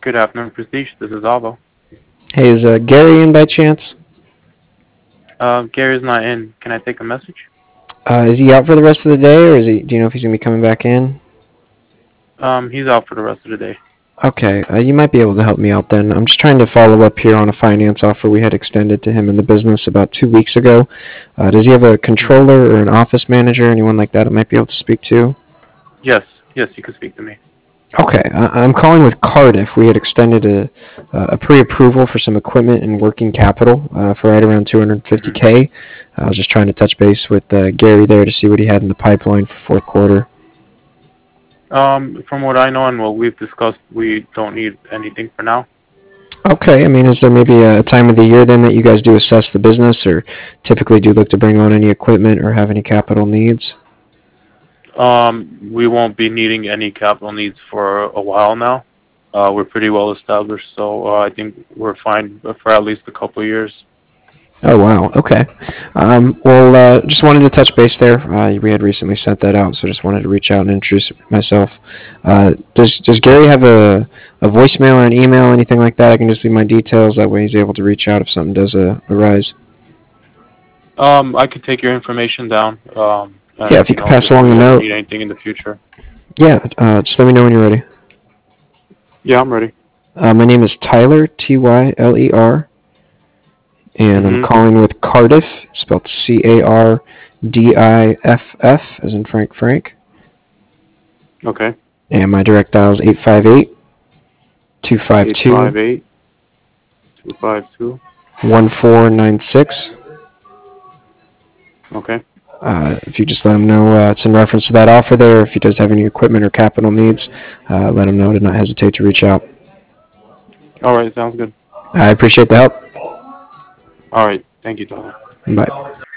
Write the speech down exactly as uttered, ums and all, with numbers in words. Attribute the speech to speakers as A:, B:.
A: Good afternoon, Prestige. This is Alvo.
B: Hey, is uh, Gary in by chance?
A: Uh, Gary's not in. Can I take a message?
B: Uh, is he out for the rest of the day, or is he? Do you know if he's gonna be coming back in?
A: Um, he's out for the rest of the day.
B: Okay, uh, you might be able to help me out then. I'm just trying to follow up here on a finance offer we had extended to him in the business about two weeks ago. Uh, does he have a controller or an office manager, anyone like that I might be able to speak to?
A: Yes, yes, you can speak to me.
B: Okay, I- I'm calling with Cardiff. We had extended a, a pre-approval for some equipment and working capital uh, for right around two fifty k. I was just trying to touch base with uh, Gary there to see what he had in the pipeline for fourth quarter.
A: Um, from what I know and what we've discussed, we don't need anything for now.
B: Okay, I mean, is there maybe a time of the year then that you guys do assess the business, or typically do look to bring on any equipment or have any capital needs?
A: Um, we won't be needing any capital needs for a while now. Uh, we're pretty well established, so uh, I think we're fine for at least a couple of years.
B: Oh wow, okay. Um, well, uh, just wanted to touch base there. Uh, we had recently sent that out, so just wanted to reach out and introduce myself. Uh, does Does Gary have a, a voicemail or an email, anything like that? I can just leave my details. That way, he's able to reach out if something does uh, arise.
A: Um, I could take your information down. Um,
B: Yeah,
A: and
B: if you
A: you
B: could
A: know,
B: pass
A: if
B: along the
A: we ever
B: note.
A: need anything in the future.
B: Yeah, uh, just let me know when you're ready.
A: Yeah, I'm ready.
B: Uh, my name is Tyler, T Y L E R, and I'm
A: Mhm.
B: calling with Cardiff, spelled C A R D I F F, as in Frank Frank.
A: Okay.
B: And my direct dial is eight five eight, two five
A: Eight
B: two,
A: five eight two five two.
B: one four nine six.
A: Okay.
B: Uh, if you just let him know uh, it's in reference to that offer there, if he does have any equipment or capital needs, uh, let him know to not hesitate to reach out.
A: All right. Sounds good.
B: I appreciate the help.
A: All right. Thank you, Tyler.
B: Bye.